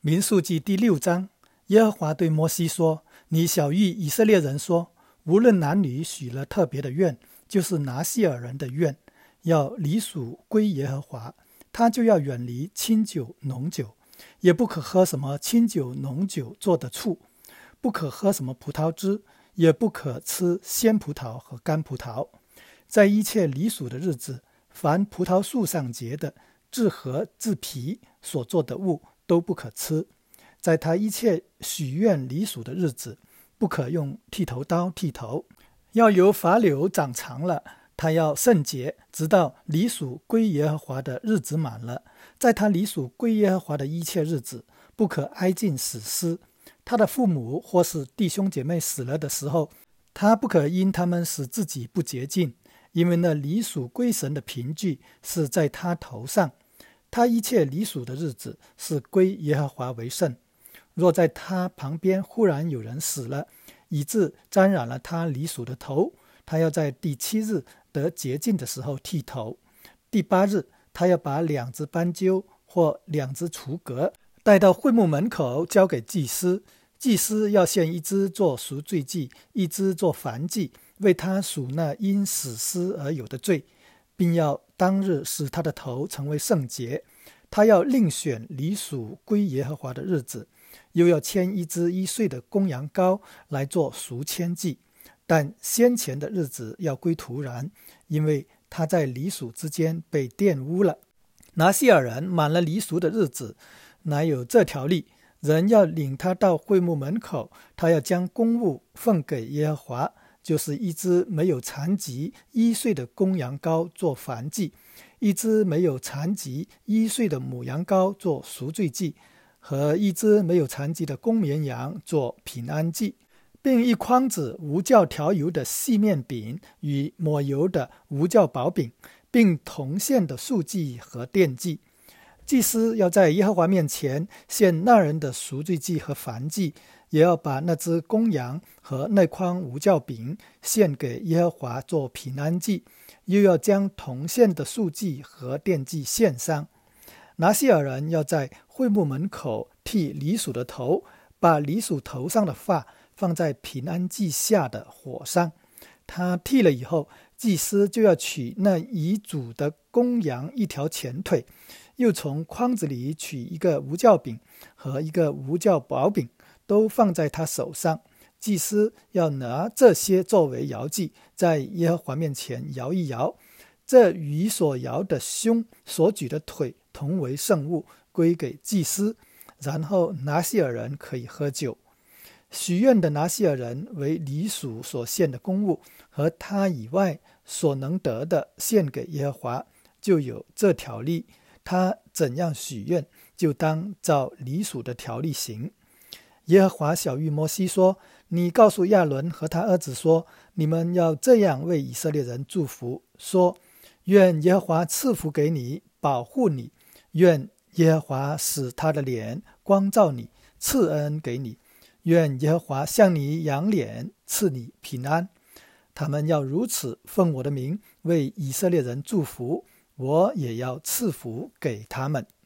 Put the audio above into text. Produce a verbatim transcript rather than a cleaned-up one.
民数记第六章，耶和华对摩西说：你晓谕以色列人说，无论男女许了特别的愿，就是拿细尔人的愿，要离属归耶和华，他就要远离清酒浓酒，也不可喝什么清酒浓酒做的醋，不可喝什么葡萄汁，也不可吃鲜葡萄和干葡萄。在一切离属的日子，凡葡萄树上结的自核自皮所做的物都不可吃。在他一切许愿离属的日子，不可用剃头刀剃头，要由发柳长长了，他要圣洁，直到离属归耶和华的日子满了。在他离属归耶和华的一切日子，不可挨近死尸。他的父母或是弟兄姐妹死了的时候，他不可因他们使自己不洁净，因为那离属归神的凭据是在他头上。他一切离属的日子是归耶和华为圣。若在他旁边忽然有人死了，以致沾染了他离属的头，他要在第七日得洁净的时候剃头。第八日，他要把两只斑鸠或两只雏鸽带到会幕门口，交给祭司。祭司要献一只做赎罪祭，一只做燔祭，为他赎那因死尸而有的罪，并要当日使他的头成为圣洁。他要另选离属归耶和华的日子，又要牵一只一岁的公羊羔来做赎愆祭。但先前的日子要归徒然，因为他在离属之间被玷污了。拿细尔人满了离属的日子，乃有这条例：人要领他到会幕门口，他要将公物奉给耶和华，就是一只没有残疾一岁的公羊羔做燔祭，一只没有残疾一岁的母羊羔做赎罪祭，和一只没有残疾的公绵羊做平安祭，并一筐子无酵调油的细面饼与抹油的无酵薄饼，并铜线的素祭和奠祭。祭司要在耶和华面前献那人的赎罪祭和燔祭，也要把那只公羊和那筐无酵饼献给耶和华做平安祭，又要将铜线的素祭和奠祭献上。拿细尔人要在会幕门口剃离属的头，把离属头上的发放在平安祭下的火上。他剃了以后，祭司就要取那已煮的公羊一条前腿，又从筐子里取一个无酵饼和一个无酵薄饼，都放在他手上。祭司要拿这些作为摇祭，在耶和华面前摇一摇。这与所摇的胸所举的腿同为圣物，归给祭司。然后拿细尔人可以喝酒。许愿的拿细尔人为离属所献的公物，和他以外所能得的献给耶和华，就有这条例。他怎样许愿，就当照离属的条例行。耶和华晓谕摩西说：你告诉亚伦和他儿子说，你们要这样为以色列人祝福，说：愿耶和华赐福给你，保护你；愿耶和华使他的脸光照你，赐恩给你；愿耶和华向你扬脸，赐你平安。他们要如此奉我的名为以色列人祝福，我也要赐福给他们。